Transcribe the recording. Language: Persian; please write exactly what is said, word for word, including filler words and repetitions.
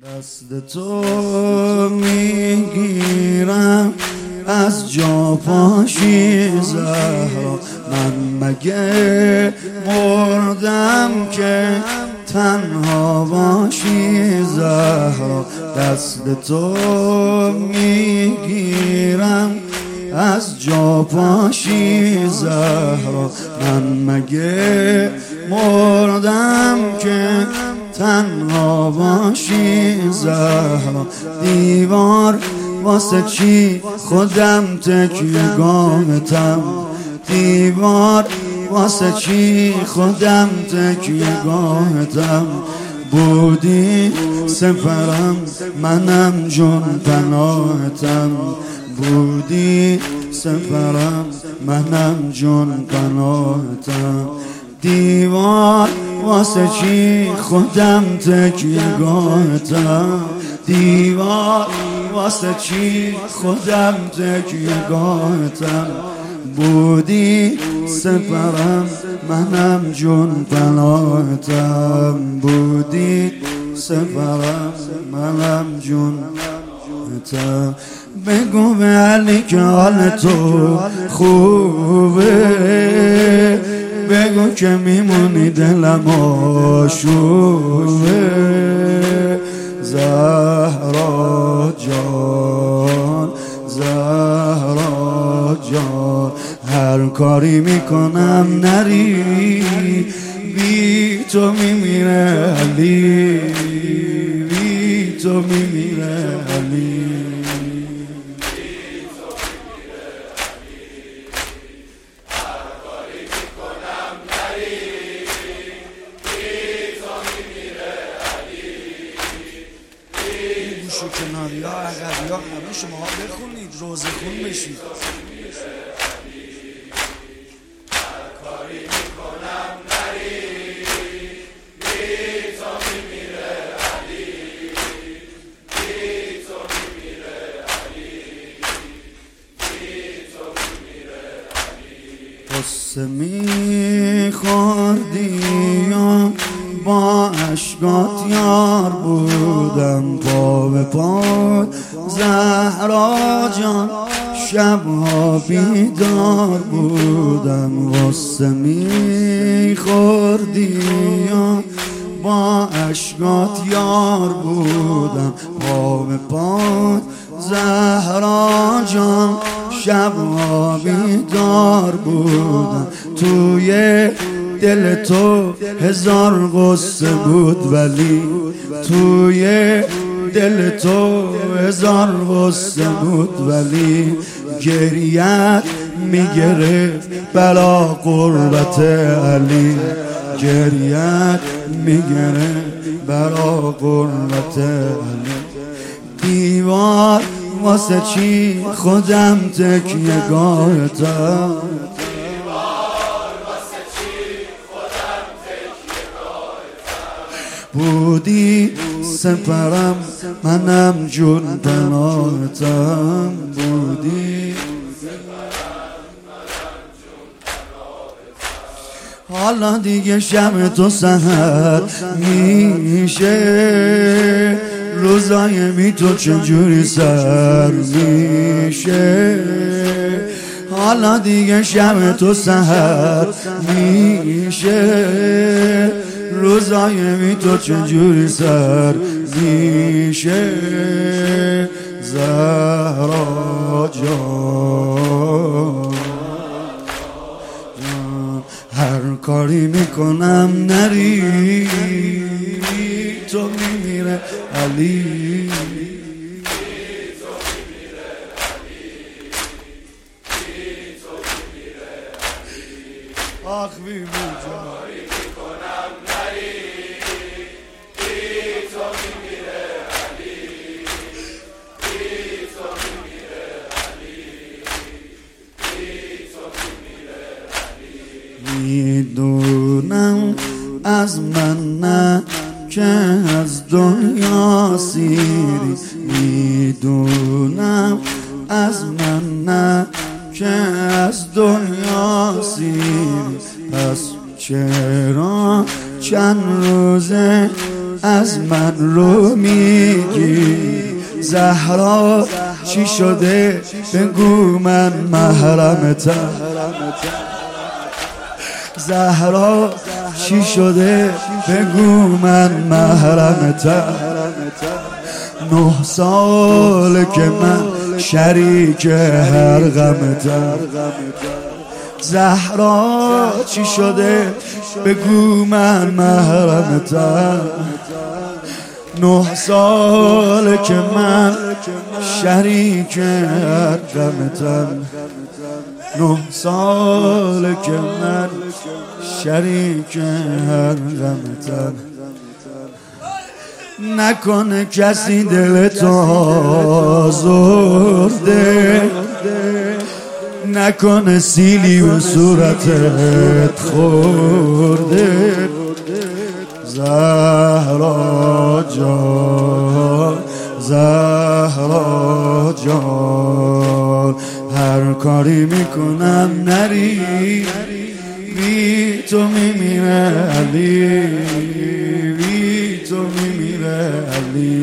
دست تو میگیرم از جا پاشی زهرا، من مگه مردم که تنها باشی زهرا. دست تو میگیرم از جا پاشی زهرا، من مگه مردم که تنها باشی زهرا. دیوار واسه چی خودم تکیه‌گاهتم، دیوار واسه چی خودم تکیه‌گاهتم. بودی سفرم منم جون پناهتم، بودی سفرم منم جون پناهتم. دیوار واسه چی خودم تکیه‌گاهتم، دیوار واسه چی خودم تکیه‌گاهتم. بودی سفرم منم جون پناهتم، بودی سفرم منم جون پناهتم. بگو به علی که حال تو خوبه، بگو که میمونی دلم آشوبه. زهرا جان زهرا جان، هر کاری میکنم نری، بی تو میمیره علی، بی تو میمیره علی. کناری ها عقبی ها همه شما ها بخونید، روزه خون بشید. هر کاری میکنم نری، بی تو میمیره علی، بی تو میمیره علی، بی تو میمیره علی. قصه میخوردی یا با اشکات یار بودم، پا به پا زهرا جان شبها بیدار بودم. غصه میخوردی یا با اشکات یار بودم، پا به پا زهرا جان شبها بیدار بودم. توی دل تو هزار قصه بود ولی، توی دل تو هزار قصه بود ولی، گریت میگرفت بلا قربت علی، گریت میگرفت بلا قربت علی. دیوار واسه چی خودم تکیه‌گاهتم، بودی سفرم منم جون پناهتم، بودی حالا دیگه شب تو سحر میشه، روزای بی تو چجوری سر میشه. حالا دیگه شب تو سحر میشه، روزای بی تو چجوری سر میشه. زهرا جان هر کاری میکنم نری، تو میمیره علی، آخ بی بی جان. میدونم از من نه که از دنیا سیری، میدونم از من نه که از دنیا سیری. پس چرا چند روزه از من رو میگی؟ زهرا چی شده بگو من محرمتم. زهرا چی شده بگو من محرمتم. نه سال که من شریک هر غمتم. زهرا چی شده بگو من محرمتم. نه سال که من شریک هر غمتم. نه سال که من شریک هر غمتم. نکنه کسی دلتو آزرده، نکنه سیلی و صورتت خورده. زهرا جان زهرا جان هر کاری میکنم نری، بی تو میمیره علی، بی تو میمیره علی.